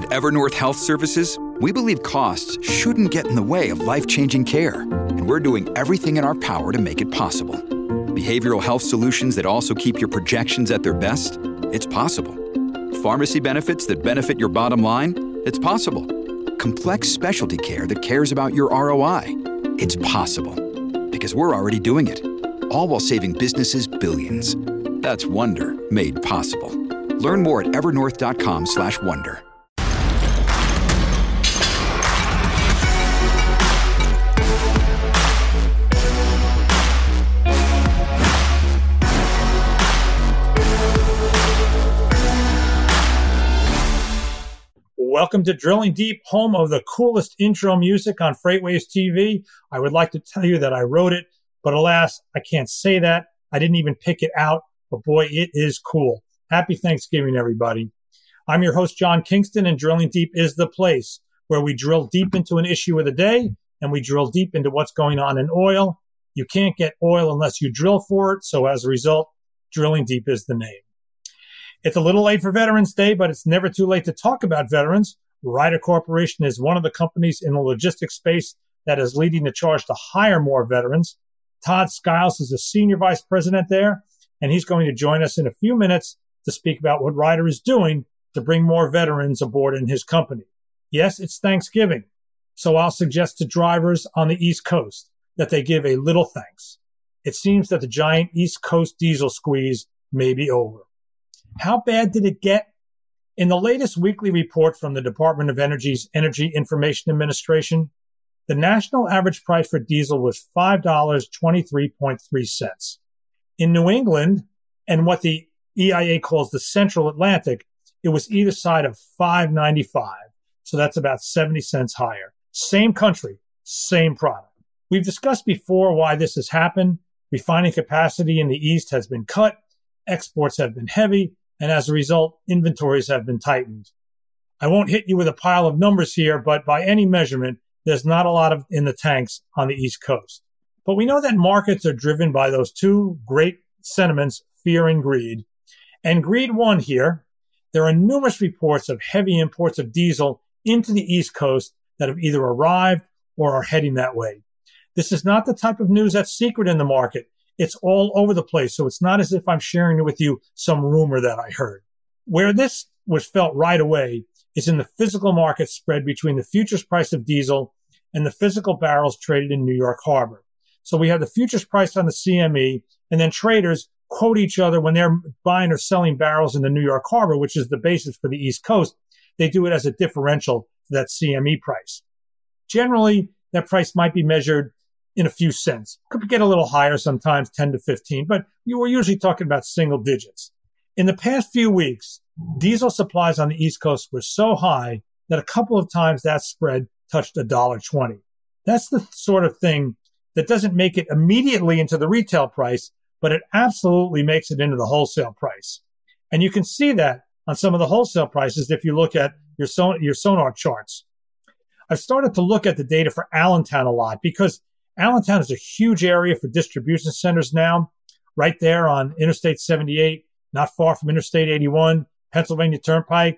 At Evernorth Health Services, we believe costs shouldn't get in the way of life-changing care, and we're doing everything in our power to make it possible. Behavioral health solutions that also keep your projections at their best? It's possible. Pharmacy benefits that benefit your bottom line? It's possible. Complex specialty care that cares about your ROI? It's possible. Because we're already doing it. All while saving businesses billions. That's Wonder made possible. Learn more at evernorth.com/wonder. Welcome to Drilling Deep, home of the coolest intro music on FreightWaves TV. I would like to tell you that I wrote it, but alas, I can't say that. I didn't even pick it out, but boy, it is cool. Happy Thanksgiving, everybody. I'm your host, John Kingston, and Drilling Deep is the place where we drill deep into an issue of the day, and we drill deep into what's going on in oil. You can't get oil unless you drill for it, so as a result, Drilling Deep is the name. It's a little late for Veterans Day, but it's never too late to talk about veterans. Ryder Corporation is one of the companies in the logistics space that is leading the charge to hire more veterans. Todd Skiles is the senior vice president there, and he's going to join us in a few minutes to speak about what Ryder is doing to bring more veterans aboard in his company. Yes, it's Thanksgiving, so I'll suggest to drivers on the East Coast that they give a little thanks. It seems that the giant East Coast diesel squeeze may be over. How bad did it get? In the latest weekly report from the Department of Energy's Energy Information Administration, the national average price for diesel was $5.23.3. In New England, and what the EIA calls the Central Atlantic, it was either side of $5.95. So that's about 70 cents higher. Same country, same product. We've discussed before why this has happened. Refining capacity in the East has been cut. Exports have been heavy. And as a result, inventories have been tightened. I won't hit you with a pile of numbers here, but by any measurement, there's not a lot in the tanks on the East Coast. But we know that markets are driven by those two great sentiments, fear and greed. And greed won here. There are numerous reports of heavy imports of diesel into the East Coast that have either arrived or are heading that way. This is not the type of news that's secret in the market. It's all over the place, so it's not as if I'm sharing with you some rumor that I heard. Where this was felt right away is in the physical market spread between the futures price of diesel and the physical barrels traded in New York Harbor. So we have the futures price on the CME, and then traders quote each other when they're buying or selling barrels in the New York Harbor, which is the basis for the East Coast. They do it as a differential to that CME price. Generally, that price might be measured in a few cents. Could get a little higher sometimes, 10 to 15, but you were usually talking about single digits. In the past few weeks, diesel supplies on the East Coast were so high that a couple of times that spread touched $1.20. That's the sort of thing that doesn't make it immediately into the retail price, but it absolutely makes it into the wholesale price. And you can see that on some of the wholesale prices if you look at your Sonar charts. I've started to look at the data for Allentown a lot because Allentown is a huge area for distribution centers now, right there on Interstate 78, not far from Interstate 81, Pennsylvania Turnpike,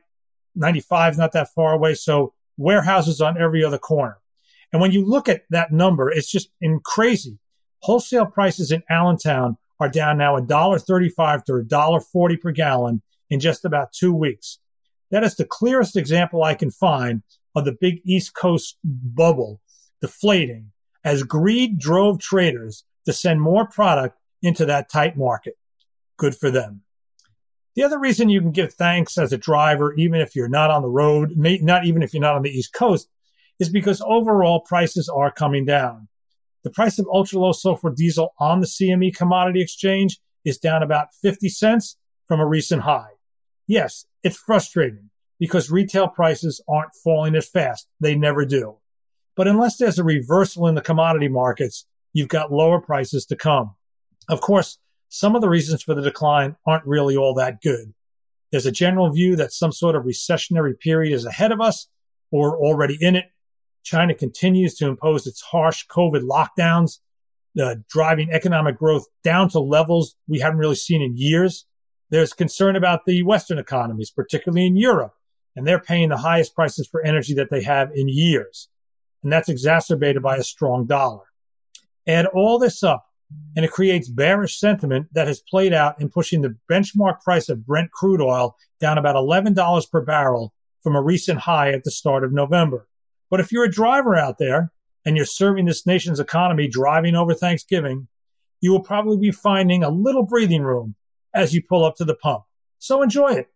95 is not that far away, so warehouses on every other corner. And when you look at that number, it's just crazy. Wholesale prices in Allentown are down now $1.35 to $1.40 per gallon in just about 2 weeks. That is the clearest example I can find of the big East Coast bubble deflating as greed drove traders to send more product into that tight market. Good for them. The other reason you can give thanks as a driver, even if you're not on the road, not even if you're not on the East Coast, is because overall prices are coming down. The price of ultra-low sulfur diesel on the CME Commodity Exchange is down about 50 cents from a recent high. Yes, it's frustrating because retail prices aren't falling as fast. They never do. But unless there's a reversal in the commodity markets, you've got lower prices to come. Of course, some of the reasons for the decline aren't really all that good. There's a general view that some sort of recessionary period is ahead of us or already in it. China continues to impose its harsh COVID lockdowns, driving economic growth down to levels we haven't really seen in years. There's concern about the Western economies, particularly in Europe, and they're paying the highest prices for energy that they have in years. And that's exacerbated by a strong dollar. Add all this up, and it creates bearish sentiment that has played out in pushing the benchmark price of Brent crude oil down about $11 per barrel from a recent high at the start of November. But if you're a driver out there and you're serving this nation's economy driving over Thanksgiving, you will probably be finding a little breathing room as you pull up to the pump. So enjoy it.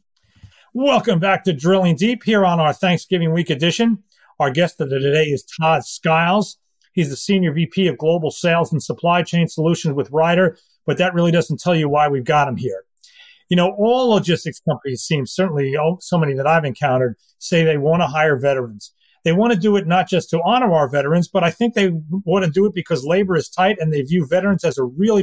Welcome back to Drilling Deep here on our Thanksgiving week edition. Our guest of today is Todd Skiles. He's the Senior VP of Global Sales and Supply Chain Solutions with Ryder, but that really doesn't tell you why we've got him here. You know, all logistics companies certainly so many that I've encountered, say they want to hire veterans. They want to do it not just to honor our veterans, but I think they want to do it because labor is tight and they view veterans as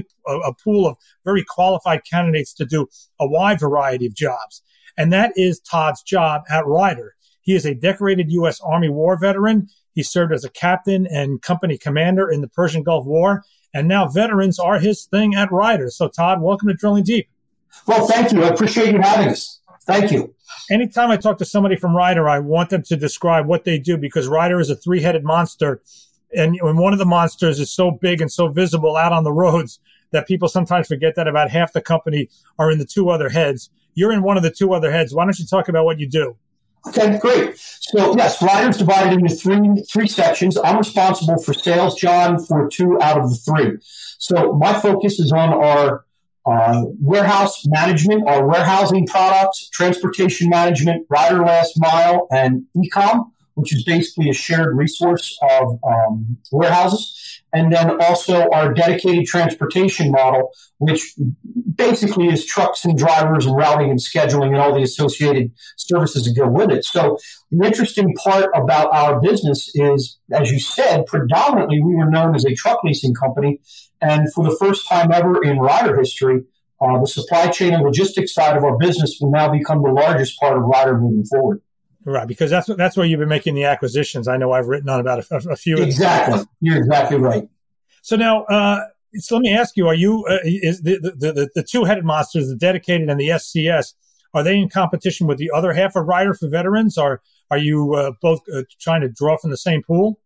a pool of very qualified candidates to do a wide variety of jobs. And that is Todd's job at Ryder. He is a decorated U.S. Army War veteran. He served as a captain and company commander in the Persian Gulf War. And now veterans are his thing at Ryder. So, Todd, welcome to Drilling Deep. Well, thank you. I appreciate you having us. Thank you. Anytime I talk to somebody from Ryder, I want them to describe what they do because Ryder is a three-headed monster. And one of the monsters is so big and so visible out on the roads that people sometimes forget that about half the company are in the two other heads. You're in one of the two other heads. Why don't you talk about what you do? Okay, great. So, yes, Ryder's divided into three sections. I'm responsible for sales, John, for 2 out of the 3. So my focus is on our warehouse management, our warehousing products, transportation management, Ryder Last Mile, and e-com, which is basically a shared resource of warehouses. And then also our dedicated transportation model, which basically is trucks and drivers and routing and scheduling and all the associated services that go with it. So the interesting part about our business is, as you said, predominantly we were known as a truck leasing company. And for the first time ever in Ryder history, the supply chain and logistics side of our business will now become the largest part of Ryder moving forward. Right, because that's where you've been making the acquisitions. I know I've written on about a few. Exactly, you're exactly right. So now, so let me ask you: are you is the two-headed monsters, the dedicated and the SCS, are they in competition with the other half of Ryder for veterans, or are you both trying to draw from the same pool?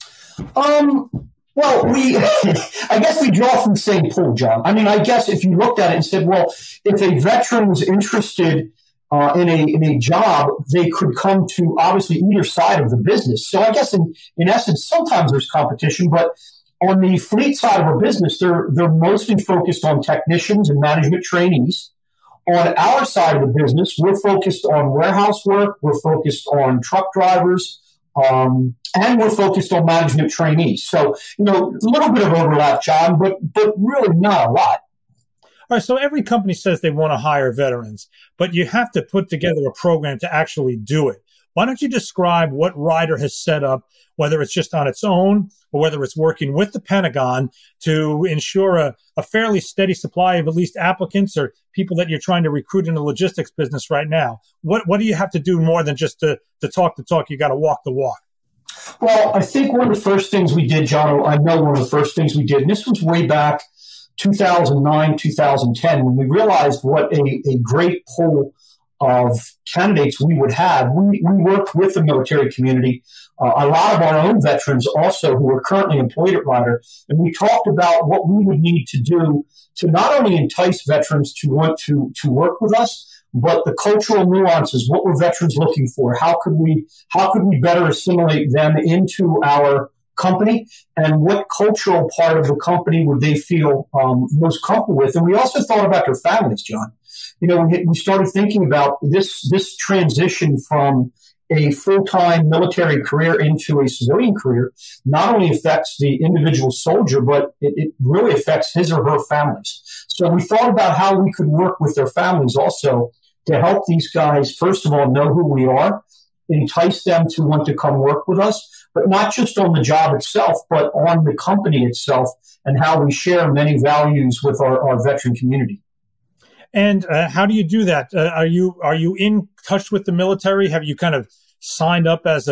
Well, I guess we draw from the same pool, John. I mean, I guess if you looked at it and said, well, if a veteran was interested in a job, they could come to obviously either side of the business. So I guess in essence, sometimes there's competition, but on the fleet side of our business, they're mostly focused on technicians and management trainees. On our side of the business, we're focused on warehouse work, we're focused on truck drivers, and we're focused on management trainees. So, a little bit of overlap, John, but really not a lot. All right, so every company says they want to hire veterans, but you have to put together a program to actually do it. Why don't you describe what Ryder has set up, whether it's just on its own or whether it's working with the Pentagon to ensure a fairly steady supply of at least applicants or people that you're trying to recruit in the logistics business right now? What do you have to do more than just to talk the talk? You got to walk the walk. Well, I think one of the first things we did, John, I know one of the first things we did, and this was way back 2009, 2010, when we realized what a great pool of candidates we would have. We worked with the military community, a lot of our own veterans also who are currently employed at Ryder, and we talked about what we would need to do to not only entice veterans to want to work with us, but the cultural nuances. What were veterans looking for? How could we better assimilate them into our company, and what cultural part of the company would they feel most comfortable with? And we also thought about their families, John. We started thinking about this transition from a full-time military career into a civilian career not only affects the individual soldier, but it really affects his or her families. So we thought about how we could work with their families also to help these guys, first of all, know who we are, entice them to want to come work with us, but not just on the job itself, but on the company itself and how we share many values with our veteran community. And how do you do that? Are you in touch with the military? Have you kind of signed up as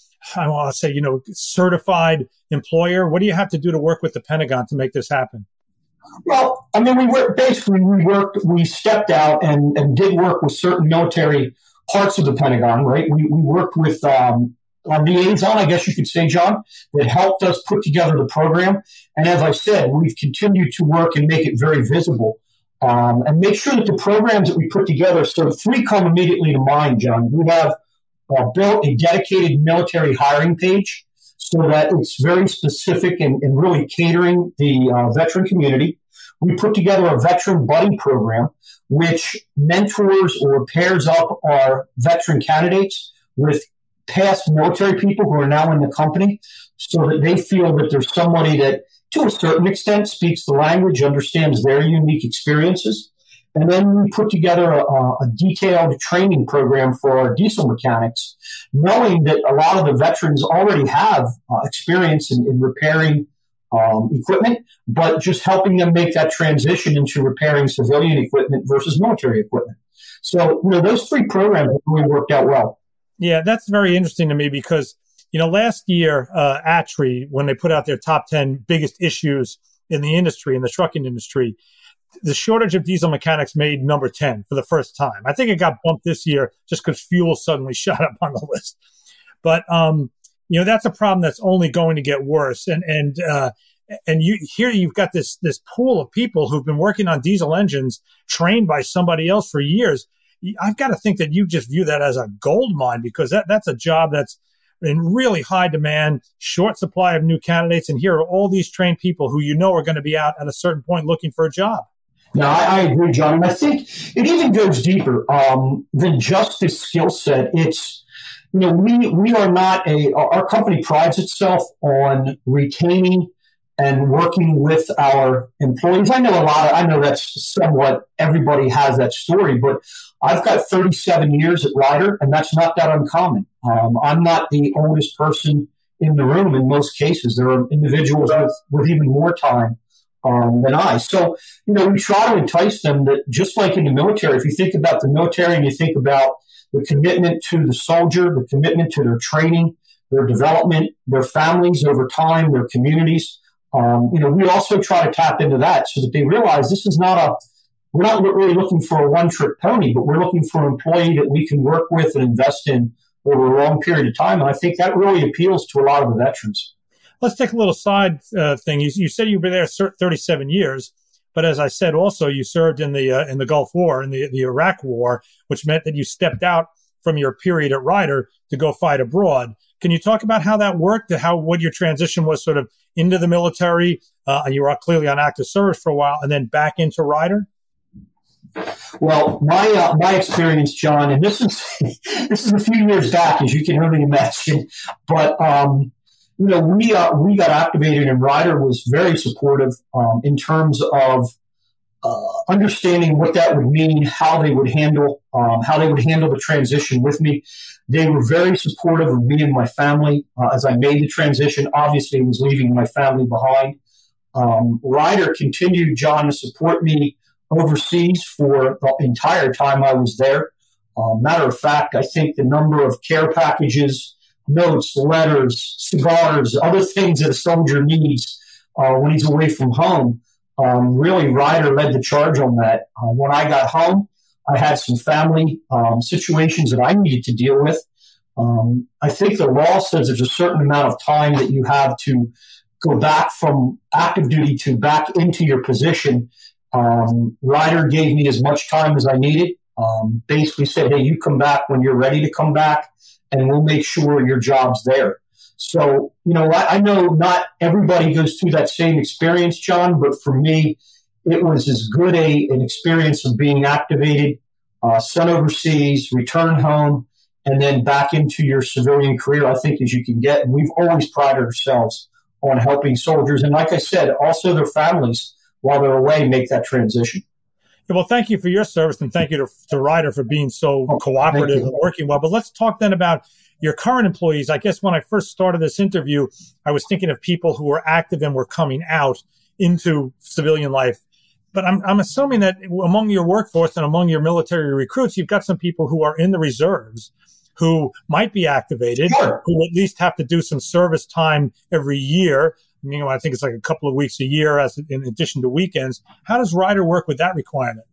certified employer? What do you have to do to work with the Pentagon to make this happen? Well, I mean, we stepped out and did work with certain military parts of the Pentagon, right? We worked with our liaison, I guess you could say, John, that helped us put together the program. And as I said, we've continued to work and make it very visible and make sure that the programs that we put together, so three come immediately to mind, John. We have built a dedicated military hiring page so that it's very specific and really catering the veteran community. We put together a veteran buddy program, which mentors or pairs up our veteran candidates with past military people who are now in the company so that they feel that there's somebody that, to a certain extent, speaks the language, understands their unique experiences. And then we put together a detailed training program for our diesel mechanics, knowing that a lot of the veterans already have experience in repairing equipment, but just helping them make that transition into repairing civilian equipment versus military equipment. So, those three programs have really worked out well. Yeah, that's very interesting to me because, last year, ATRI, when they put out their top 10 biggest issues in the industry, in the trucking industry, the shortage of diesel mechanics made number 10 for the first time. I think it got bumped this year just because fuel suddenly shot up on the list. But, that's a problem that's only going to get worse. And you've got this pool of people who've been working on diesel engines trained by somebody else for years. I've got to think that you just view that as a gold mine because that's a job that's in really high demand, short supply of new candidates. And here are all these trained people who are going to be out at a certain point looking for a job. No, I agree, John. And I think it even goes deeper than just this skill set. It's, we are not our company prides itself on retaining and working with our employees. I know that's somewhat, everybody has that story, but I've got 37 years at Ryder, and that's not that uncommon. I'm not the oldest person in the room in most cases. There are individuals with even more time than I. So, we try to entice them that just like in the military, if you think about the military and you think about the commitment to the soldier, the commitment to their training, their development, their families over time, their communities, we also try to tap into that so that they realize this is we're not really looking for a one-trick pony, but we're looking for an employee that we can work with and invest in over a long period of time. And I think that really appeals to a lot of the veterans. Let's take a little side thing. You said you've been there 37 years, but as I said, also you served in the Gulf War, in the Iraq War, which meant that you stepped out from your period at Ryder to go fight abroad. Can you talk about how that worked, what your transition was sort of into the military? And you were clearly on active service for a while, and then back into Ryder? Well, my experience, John, and this is a few years back, as you can really imagine, but we got activated, and Ryder was very supportive in terms of understanding what that would mean, how they would handle the transition with me. They were very supportive of me and my family as I made the transition. Obviously, I was leaving my family behind. Ryder continued, John, to support me overseas for the entire time I was there. Matter of fact, I think the number of care packages, notes, letters, cigars, other things that a soldier needs when he's away from home, really Ryder led the charge on that. When I got home, I had some family situations that I needed to deal with. I think the law says there's a certain amount of time that you have to go back from active duty to back into your position. Ryder gave me as much time as I needed. Basically said, hey, you come back when you're ready to come back, and we'll make sure your job's there. So, I know not everybody goes through that same experience, John, but for me, it was as good an experience of being activated, sent overseas, return home, and then back into your civilian career, I think, as you can get. And we've always prided ourselves on helping soldiers. And like I said, also their families, while they're away, make that transition. Yeah, well, thank you for your service, and thank you to Ryder for being so cooperative and working well. But let's talk then about your current employees. I guess when I first started this interview, I was thinking of people who were active and were coming out into civilian life. But I'm assuming that among your workforce and among your military recruits, you've got some people who are in the reserves who might be activated, sure, who at least have to do some service time every year. I think it's like a couple of weeks a year in addition to weekends. How does Ryder work with that requirement?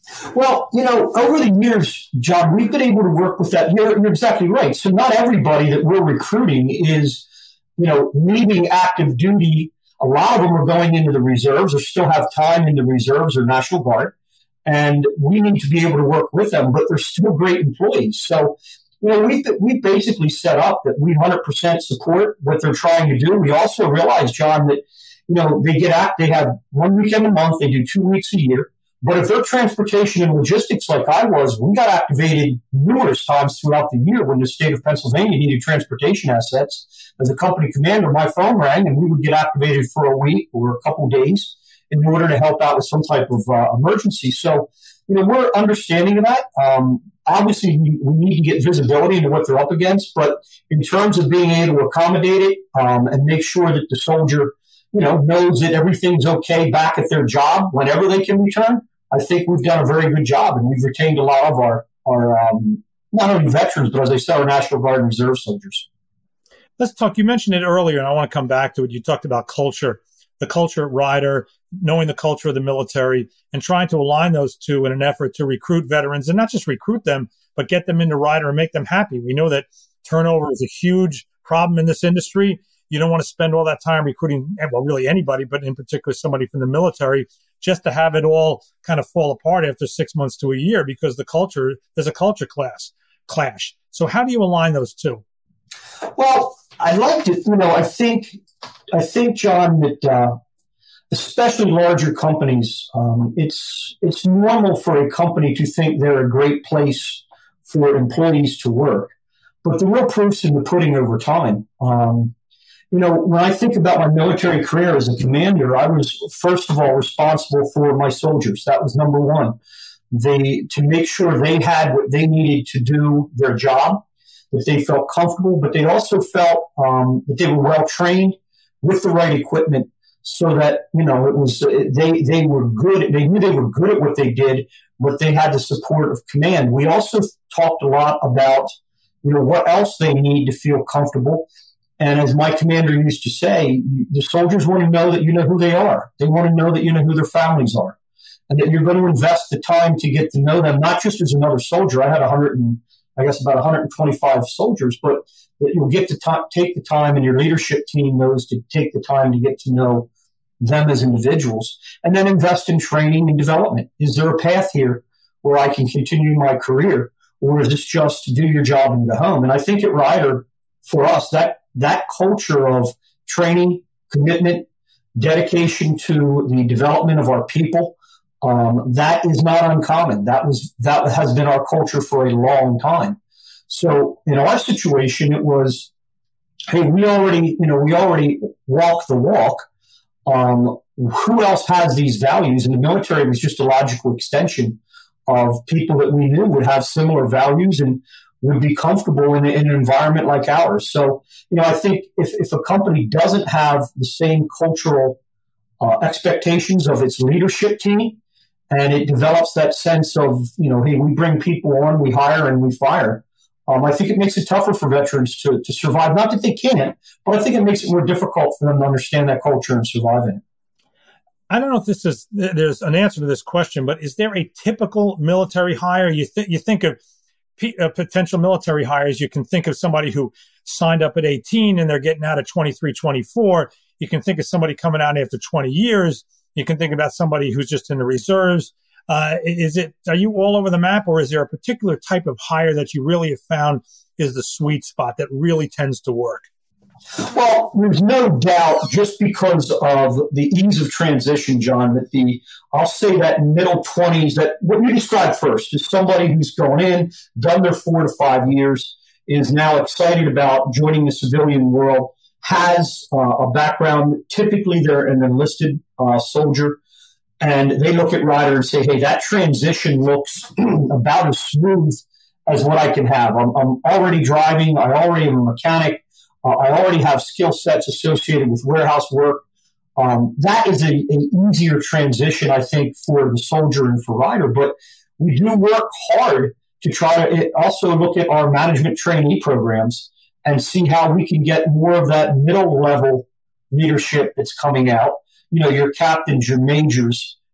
Well, over the years, John, we've been able to work with that. You're exactly right. So not everybody that we're recruiting is, leaving active duty. A lot of them are going into the reserves or still have time in the reserves or National Guard. And we need to be able to work with them, but they're still great employees. So, we basically set up that we 100% support what they're trying to do. We also realize, John, that, they have 1 weekend a month, they do 2 weeks a year. But if they're transportation and logistics like I was, we got activated numerous times throughout the year when the state of Pennsylvania needed transportation assets. As a company commander, my phone rang and we would get activated for a week or a couple of days in order to help out with some type of emergency. So, we're understanding of that. Obviously, we need to get visibility into what they're up against. But in terms of being able to accommodate it and make sure that the soldier, knows that everything's okay back at their job whenever they can return, I think we've done a very good job, and we've retained a lot of our not only veterans, but as I said, our National Guard and Reserve soldiers. Let's talk. You mentioned it earlier, and I want to come back to it. You talked about culture, the culture at Ryder, knowing the culture of the military, and trying to align those two in an effort to recruit veterans, and not just recruit them, but get them into Ryder and make them happy. We know that turnover is a huge problem in this industry. You don't want to spend all that time recruiting, well, really anybody, but in particular somebody from the military, just to have it all kind of fall apart after 6 months to a year because there's a culture clash. So how do you align those two? Well, I like to, I think, John, that especially larger companies, it's normal for a company to think they're a great place for employees to work. But the real proof's in the pudding over time. When I think about my military career as a commander, I was, first of all, responsible for my soldiers. That was number one. To make sure they had what they needed to do their job, that they felt comfortable, but they also felt that they were well trained with the right equipment so that, it was, they were good. They knew they were good at what they did, but they had the support of command. We also talked a lot about, what else they need to feel comfortable. And as my commander used to say, the soldiers want to know that you know who they are. They want to know that you know who their families are, and that you're going to invest the time to get to know them, not just as another soldier. I had about 125 soldiers, but that you'll get to take the time, and your leadership team knows to take the time to get to know them as individuals, and then invest in training and development. Is there a path here where I can continue my career, or is this just to do your job and go home? And I think at Ryder, for us, that culture of training, commitment, dedication to the development of our people, that is not uncommon. That has been our culture for a long time. So in our situation, it was, hey, we already walk the walk. Who else has these values? And the military was just a logical extension of people that we knew would have similar values and would be comfortable in an environment like ours. So, I think if a company doesn't have the same cultural expectations of its leadership team, and it develops that sense of, hey, we bring people on, we hire and we fire, I think it makes it tougher for veterans to survive. Not that they can't, but I think it makes it more difficult for them to understand that culture and survive in it. I don't know if there's an answer to this question, but is there a typical military hire? You think of potential military hires, you can think of somebody who signed up at 18 and they're getting out at 23, 24. You can think of somebody coming out after 20 years. You can think about somebody who's just in the reserves. Are you all over the map, or is there a particular type of hire that you really have found is the sweet spot that really tends to work? Well, there's no doubt, just because of the ease of transition, John, that I'll say that middle 20s, that what you described first is somebody who's gone in, done their 4 to 5 years, is now excited about joining the civilian world, has a background. Typically, they're an enlisted soldier, and they look at Ryder and say, hey, that transition looks about as smooth as what I can have. I'm already driving. I already am a mechanic. I already have skill sets associated with warehouse work. That is an easier transition, I think, for the soldier and for Ryder. But we do work hard to try to also look at our management trainee programs and see how we can get more of that middle level leadership that's coming out. Your captains, your majors,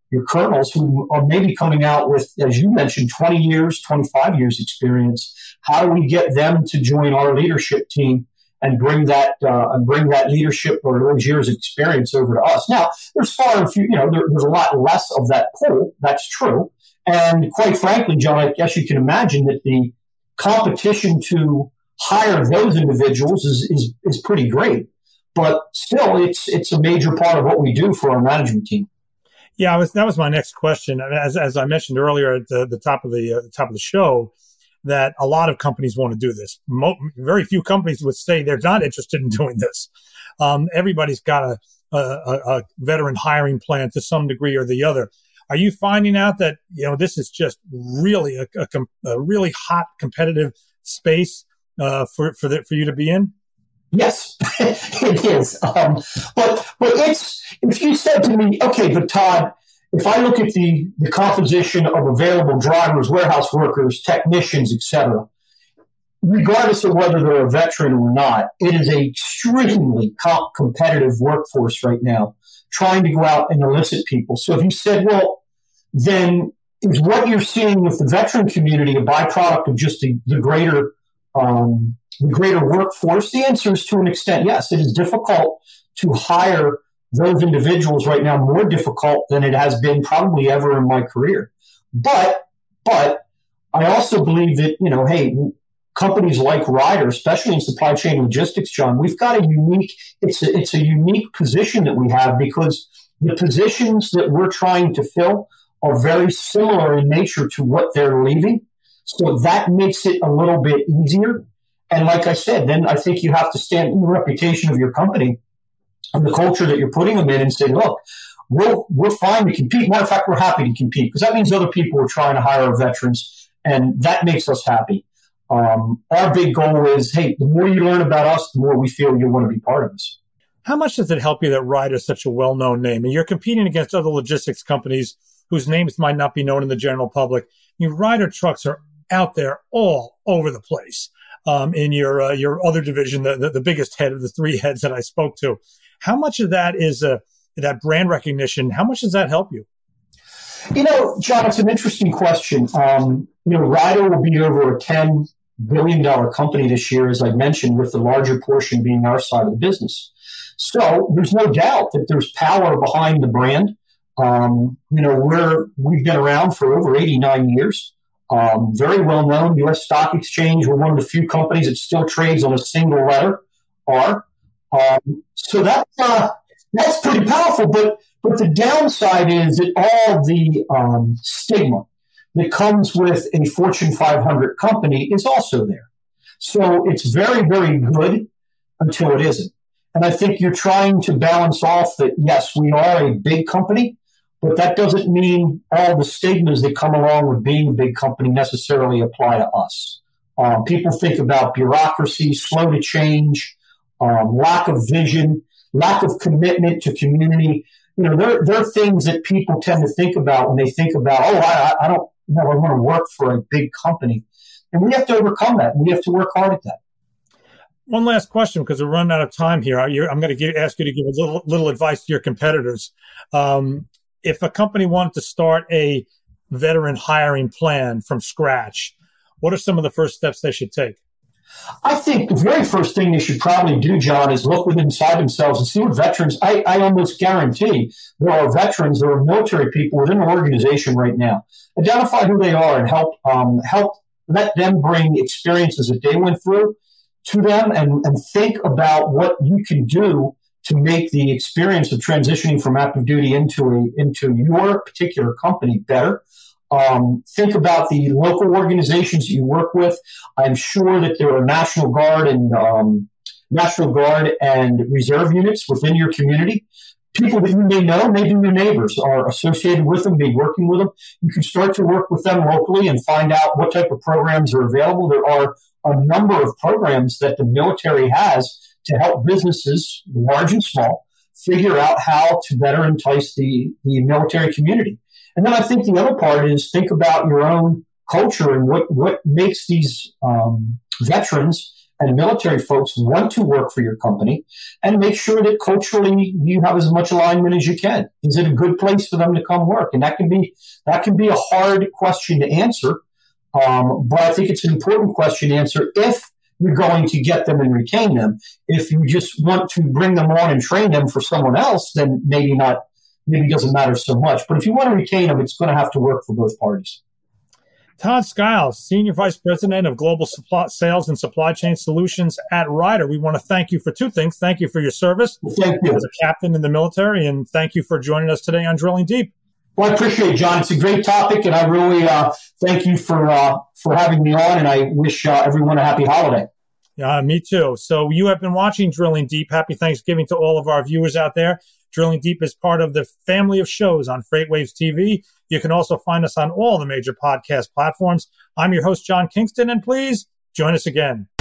your colonels who are maybe coming out with, as you mentioned, 20 years, 25 years experience. How do we get them to join our leadership team and bring that leadership or those years of experience over to us? Now, there's far and few, there's a lot less of that pool. That's true. And quite frankly, John, I guess you can imagine that the competition to hire those individuals is pretty great. But still, it's a major part of what we do for our management team. Yeah, that was my next question. As I mentioned earlier at the top of the show, that a lot of companies want to do this. Very few companies would say they're not interested in doing this. Everybody's got a veteran hiring plan to some degree or the other. Are you finding out that this is just really a really hot competitive space for you to be in? Yes, it is. But if you said to me, okay, but Todd, if I look at the composition of available drivers, warehouse workers, technicians, etc., regardless of whether they're a veteran or not, it is an extremely competitive workforce right now, trying to go out and elicit people. So if you said, well, then is what you're seeing with the veteran community a byproduct of just the greater workforce? The answer is to an extent, yes. It is difficult to hire those individuals right now, more difficult than it has been probably ever in my career. But I also believe that, hey, companies like Ryder, especially in supply chain logistics, John, we've got it's a unique position that we have because the positions that we're trying to fill are very similar in nature to what they're leaving. So that makes it a little bit easier. And like I said, then I think you have to stand in the reputation of your company and the culture that you're putting them in and say, look, we're fine to compete. Matter of fact, we're happy to compete because that means other people are trying to hire our veterans, and that makes us happy. Our big goal is, hey, the more you learn about us, the more we feel you want to be part of us. How much does it help you that Ryder is such a well-known name? And you're competing against other logistics companies whose names might not be known in the general public. Ryder trucks are out there all over the place. In your other division, the biggest head of the three heads that I spoke to. How much of that is that brand recognition? How much does that help you? John, it's an interesting question. Ryder will be over a $10 billion company this year, as I mentioned, with the larger portion being our side of the business. So there's no doubt that there's power behind the brand. We've been around for over 89 years. Very well known, U.S. Stock Exchange. We're one of the few companies that still trades on a single letter, R. So that's pretty powerful. But the downside is that all the stigma that comes with a Fortune 500 company is also there. So it's very, very good until it isn't. And I think you're trying to balance off that, yes, we are a big company, but that doesn't mean all the stigmas that come along with being a big company necessarily apply to us. People think about bureaucracy, slow to change, lack of vision, lack of commitment to community. There are things that people tend to think about when they think about, I don't want to work for a big company. And we have to overcome that. We have to work hard at that. One last question, because we're running out of time here. I'm going to ask you to give a little advice to your competitors. If a company wanted to start a veteran hiring plan from scratch, what are some of the first steps they should take? I think the very first thing they should probably do, John, is look inside themselves and see what veterans. I almost guarantee there are veterans, there are military people within an organization right now. Identify who they are and help let them bring experiences that they went through to them and think about what you can do to make the experience of transitioning from active duty into your particular company better. Think about the local organizations you work with. I'm sure that there are National Guard and Reserve units within your community. People that you may know, maybe your neighbors are associated with them, be working with them. You can start to work with them locally and find out what type of programs are available. There are a number of programs that the military has to help businesses, large and small, figure out how to better entice the military community. And then I think the other part is think about your own culture and what makes these veterans and military folks want to work for your company, and make sure that culturally you have as much alignment as you can. Is it a good place for them to come work? And that can be a hard question to answer, but I think it's an important question to answer if you're going to get them and retain them. If you just want to bring them on and train them for someone else, then maybe it doesn't matter so much. But if you want to retain them, it's going to have to work for both parties. Todd Skiles, Senior Vice President of Global Sales and Supply Chain Solutions at Ryder. We want to thank you for two things. Thank you for your service Thank you. as a captain in the military, and thank you for joining us today on Drilling Deep. Well, I appreciate it, John. It's a great topic, and I really thank you for having me on, and I wish everyone a happy holiday. Me too. So you have been watching Drilling Deep. Happy Thanksgiving to all of our viewers out there. Drilling Deep is part of the family of shows on FreightWaves TV. You can also find us on all the major podcast platforms. I'm your host, John Kingston, and please join us again.